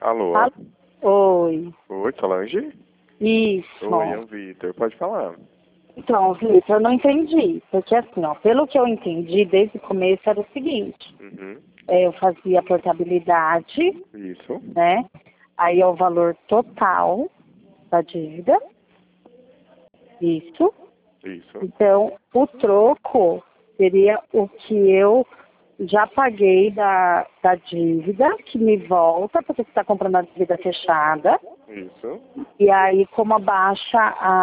Alô? Alô? Oi. Oi, Solange? Isso. Oi, é o Vitor. Pode falar. Então, Vitor, eu não entendi. Porque assim, ó, pelo que eu entendi desde o começo era o seguinte. Uhum. Eu fazia a portabilidade, Isso. né? Aí é o valor total da dívida. Isso. Isso. Então, o troco seria o que eu já paguei da dívida, que me volta, porque você está comprando a dívida fechada. Isso. E aí, como abaixa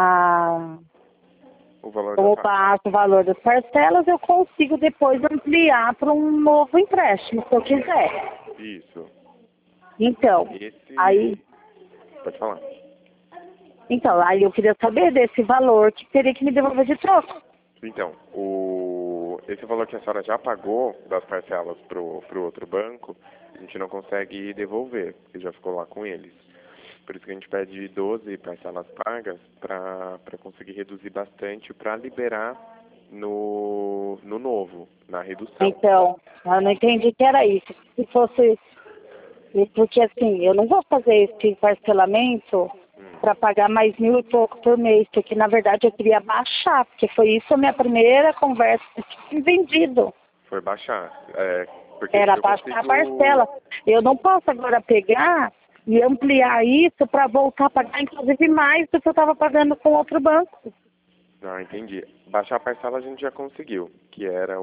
O valor da como taxa. baixa o valor das parcelas, eu consigo depois ampliar para um novo empréstimo, se eu quiser. Isso. Então, aí, Pode falar. aí eu queria saber desse valor que teria que me devolver de troco. Então, esse valor que a senhora já pagou das parcelas pro outro banco, a gente não consegue devolver, porque já ficou lá com eles. Por isso que a gente pede 12 parcelas pagas para conseguir reduzir bastante, para liberar no novo, na redução. Então, eu não entendi que era isso. Se fosse, porque assim, eu não vou fazer esse parcelamento para pagar mais 1.000 e pouco por mês, porque na verdade eu queria baixar, porque foi isso a minha primeira conversa que tinha vendido. Foi baixar. Porque Era eu baixar a consigo... parcela. Eu não posso agora pegar e ampliar isso para voltar a pagar, inclusive, mais do que eu estava pagando com outro banco. Não, entendi. Baixar a parcela a gente já conseguiu, que era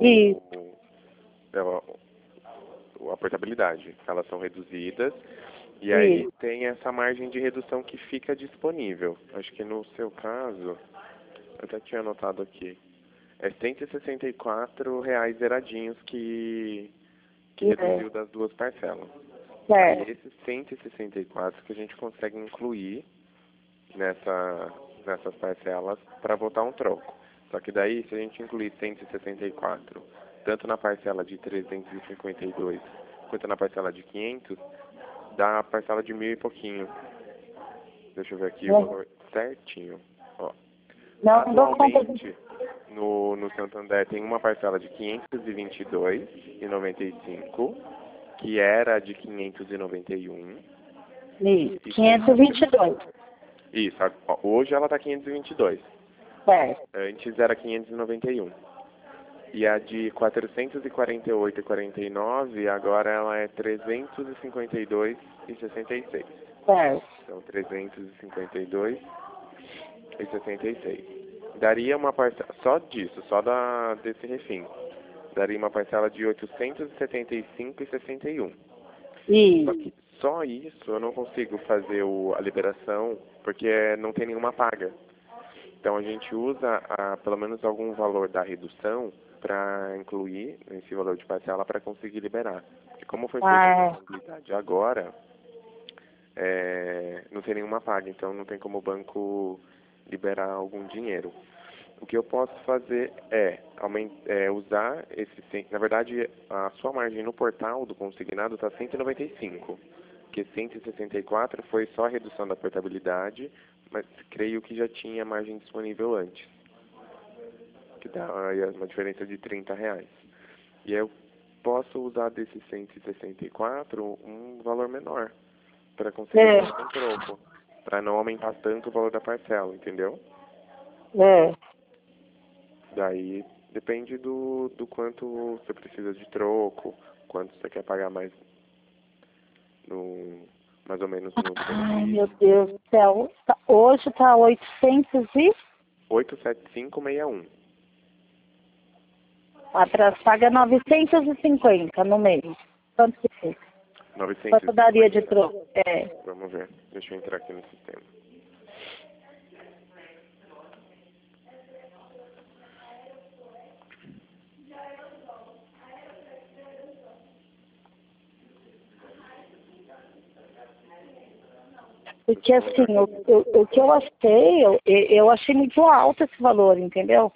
a portabilidade. Elas são reduzidas e aí tem essa margem de redução que fica disponível. Acho que no seu caso, eu até tinha anotado aqui, é R$ 164 zeradinhos que reduziu das duas parcelas. Aí esses 164 que a gente consegue incluir nessas parcelas para botar um troco. Só que daí, se a gente incluir 164, tanto na parcela de 352 quanto na parcela de 500, dá a parcela de 1.000 e pouquinho. Deixa eu ver aqui o valor certinho. Ó. Atualmente, no Santander tem uma parcela de R$ 522,95, que era de 591. Isso, 522. Isso, hoje ela está 522. Certo. Antes era 591. E a de 448,49 agora ela é 352,66. Certo. Então 352,66. Daria uma parcela só disso, desse refim. Daria uma parcela de 875,61. Só que só isso eu não consigo fazer a liberação porque não tem nenhuma paga. Então a gente usa pelo menos algum valor da redução para incluir esse valor de parcela para conseguir liberar. Porque como foi feita a possibilidade agora, não tem nenhuma paga, então não tem como o banco liberar algum dinheiro. O que eu posso fazer é usar na verdade, a sua margem no portal do consignado está 195, porque 164 foi só a redução da portabilidade, mas creio que já tinha margem disponível antes, que dá uma diferença de R$ 30. E eu posso usar desses 164 um valor menor, para conseguir fazer um troco, para não aumentar tanto o valor da parcela, entendeu? Daí depende do quanto você precisa de troco, quanto você quer pagar mais mais ou menos no Ai, meu Deus do céu. Hoje está 87561. Atrás paga 950 no mês. Quanto que fica? 950. Quanto daria de troco? Vamos ver. Deixa eu entrar aqui no sistema. Porque assim, o que eu achei, eu achei muito alto esse valor, entendeu?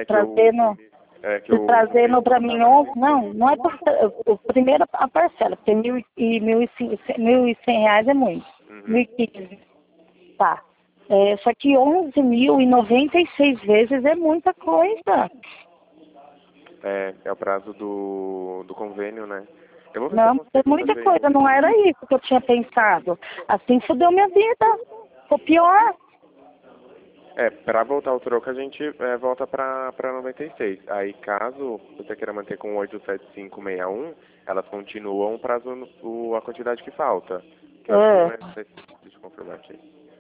Trazendo para mim, não é o primeiro a parcela, porque R$ 1.100 é muito. 1.015, tá. Só que 11.096 vezes é muita coisa. É o prazo do convênio, né? Eu vou ver Não, se eu tem consigo muita fazer coisa, não era isso que eu tinha pensado. Assim fudeu minha vida. Ficou pior. Para voltar o troco, a gente volta para 96. Aí, caso você queira manter com 87561, elas continuam para a quantidade que falta. Que eu acho que não é... Deixa eu confirmar aqui.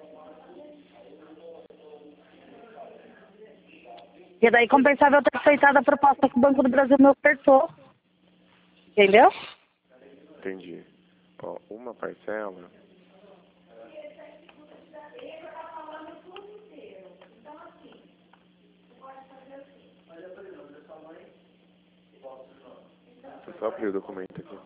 E daí compensava eu ter aceitado a proposta que o Banco do Brasil me ofertou. Entendeu? Entendi. Ó, uma parcela... Deixa eu só abrir o documento aqui.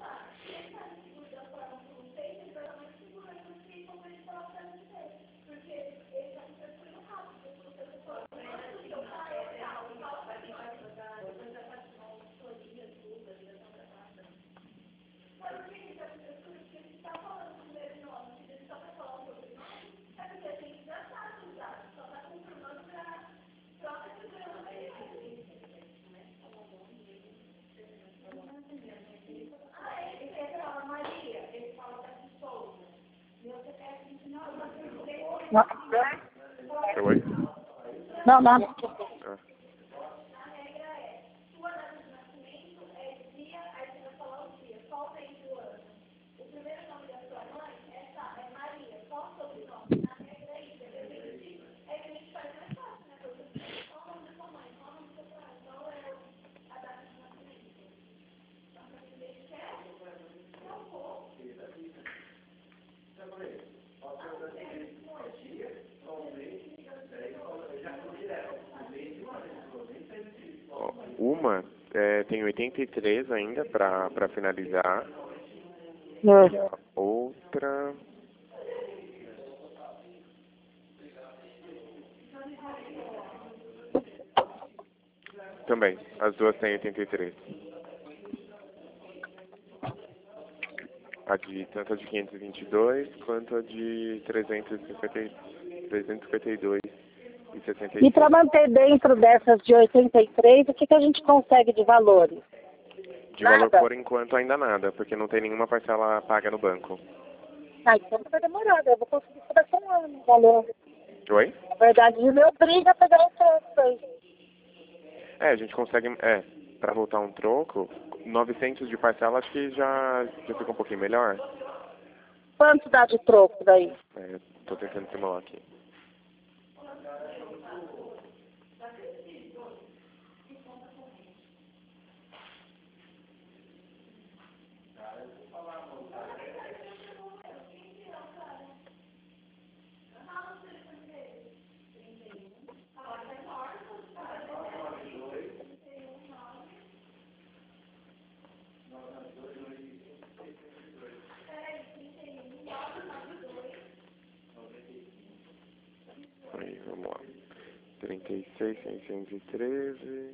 Não, Oi? não, não. Ah. Ó, uma tem 83 ainda para finalizar. É. Outra... Também, as duas têm 83. Tanto a de 522 quanto a de 352 e 66. E para manter dentro dessas de 83, o que a gente consegue de valores? De Nada? valor, por enquanto, ainda nada, porque não tem nenhuma parcela paga no banco. Ah, então vai demorar, eu vou conseguir por daqui a um ano o valor. Oi? Na verdade, me obriga a pegar o troco aí. A gente consegue, para voltar um troco, 900 de parcela, acho que já fica um pouquinho melhor. Quanto dá de troco daí? Tô tentando simular aqui. Aí, vamos lá. 36.613.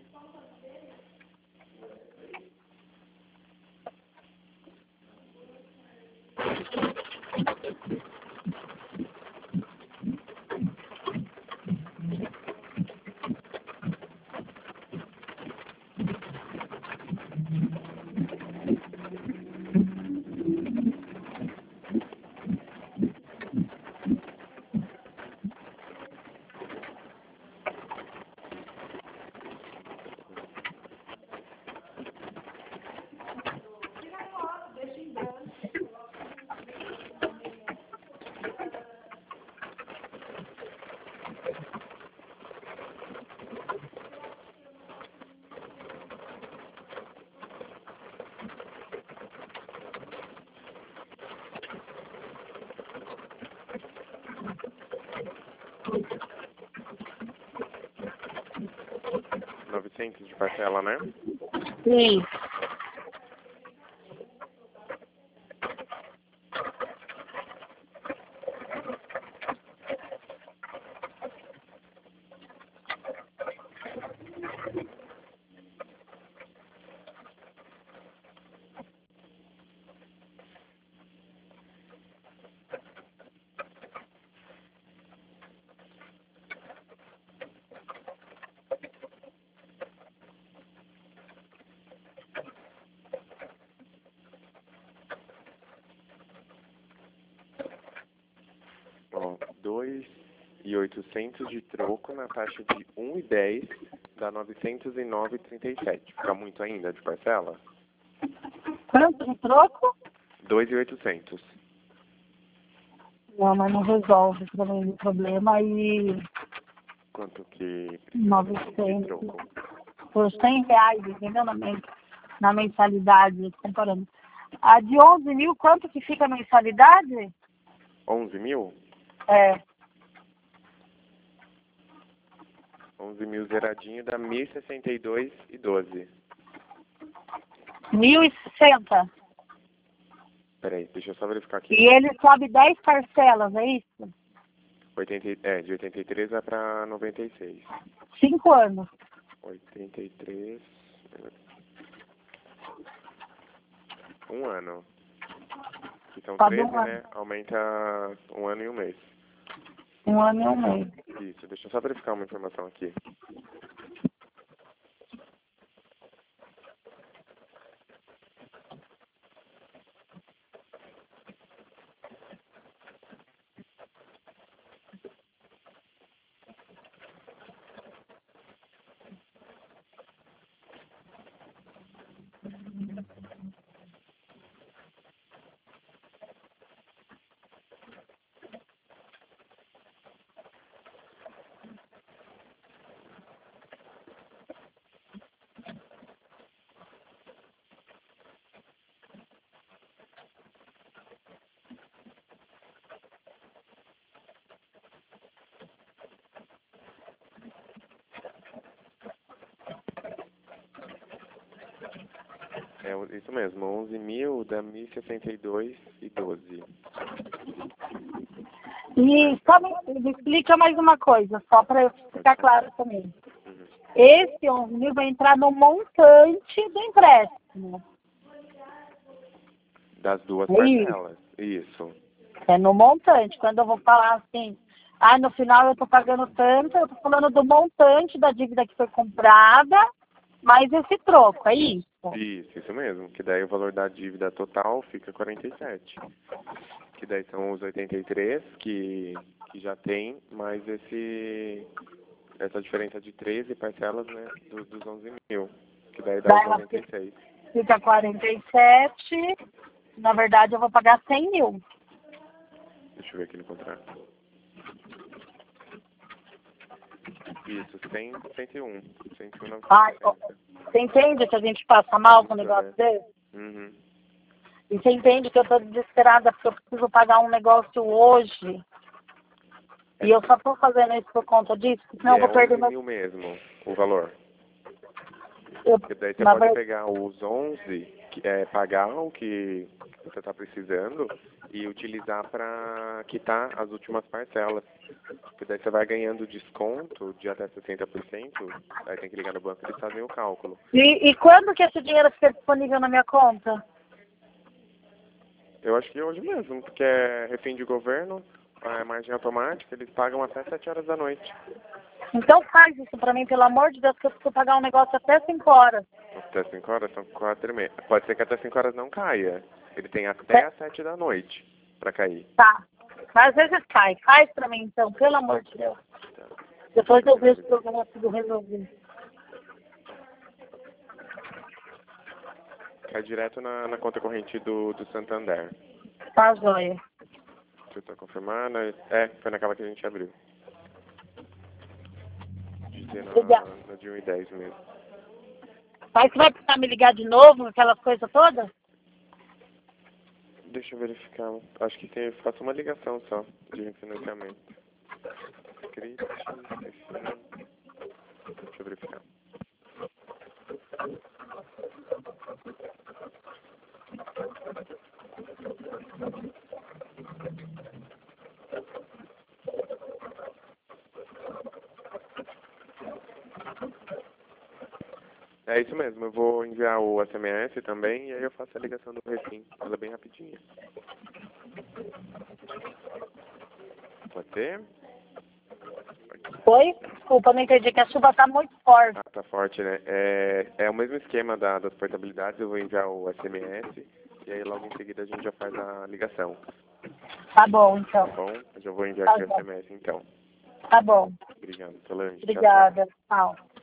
R$ 900 de parcela, né? Sim. 2.800 de troco na taxa de 1,10 dá 909,37. Fica muito ainda de parcela? Quanto de troco? 2.800. Não, mas não resolve pra mim o problema. E Quanto que precisa de 900 troco? por R$100, entendeu? Na mensalidade, comparando. A de 11 mil, quanto que fica a mensalidade? 11 mil? É. 11 mil zeradinho dá 1.062,12. 1.060. Peraí, deixa eu só verificar aqui. E ele sobe 10 parcelas, é isso? De 83 vai para 96. 5 anos. 83. Um ano. Que são Sobe 13, um ano. né? Aumenta um ano e um mês. 1 ano e 1 mês. Isso, deixa eu só verificar uma informação aqui. É isso mesmo, 11 mil dá 1.062,12. E só me explica mais uma coisa, só para ficar claro também. Uhum. Esse 11 mil vai entrar no montante do empréstimo. Das duas É parcelas. Isso. É no montante. Quando eu vou falar assim, no final eu estou pagando tanto, eu estou falando do montante da dívida que foi comprada, mais esse troco, é isso? Isso mesmo. Que daí o valor da dívida total fica 47. Que daí são os 83 que já tem, mais essa diferença de 13 parcelas, né, dos 11 mil. Que daí dá os 96. Fica 47, na verdade eu vou pagar 100 mil. Deixa eu ver aqui no contrato. Isso, 100, 101. 101, Você entende que a gente passa mal com o negócio desse? Uhum. E você entende que eu estou desesperada porque eu preciso pagar um negócio hoje. E eu só estou fazendo isso por conta disso, senão eu vou perder 11 mil mesmo, o valor. Eu, Porque daí você pode pegar os 11, pagar o que você está precisando e utilizar para quitar as últimas parcelas. Porque daí você vai ganhando desconto de até 60%, aí tem que ligar no banco e eles fazem o cálculo. E quando que esse dinheiro fica disponível na minha conta? Eu acho que hoje mesmo, porque é refém de governo, é margem automática, eles pagam até 7 horas da noite. Então faz isso pra mim, pelo amor de Deus, que eu preciso pagar um negócio até 5 horas. Até 5 horas são 4h30. Pode ser que até 5 horas não caia. Ele tem até às 7 da noite pra cair. Tá. Mas às vezes cai. Faz pra mim então, pelo amor de Deus. Tá. Depois eu vejo se o problema tudo resolvido. Cai direto na conta corrente do Santander. Tá, joia. Deixa eu só confirmar. Foi naquela que a gente abriu. No de 1,10 mesmo. Mas você vai precisar me ligar de novo, aquelas coisas todas? Deixa eu verificar. Acho que faço uma ligação só de refinanciamento. Script, deixa eu verificar. É isso mesmo, eu vou enviar o SMS também e aí eu faço a ligação do refim. Ela é bem rapidinha. Pode ser? Oi? Desculpa, não entendi, que a chuva tá muito forte. Ah, tá forte, né? É o mesmo esquema das portabilidades, eu vou enviar o SMS e aí logo em seguida a gente já faz a ligação. Tá bom, então. Tá bom? Eu já vou enviar Tá aqui o bom. SMS, então. Tá bom. Obrigado, Solange. Tchau, tchau. Obrigada. Tchau.